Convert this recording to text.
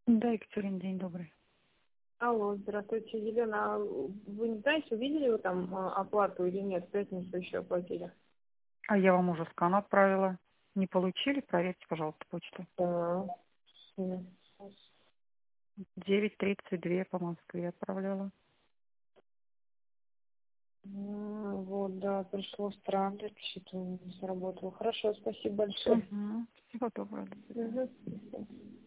Да, Екатерина, день добрый. Алло, здравствуйте, Елена. А вы не знаете, увидели вы там оплату или нет? В пятницу еще оплатили. А я вам уже скан отправила. Не получили? Проверьте, пожалуйста, почту. Да. 9:32 по Москве отправляла. Вот, да, пришло странно, что-то не сработало. Хорошо, спасибо большое. Угу. Всего доброго. До свидания. Угу.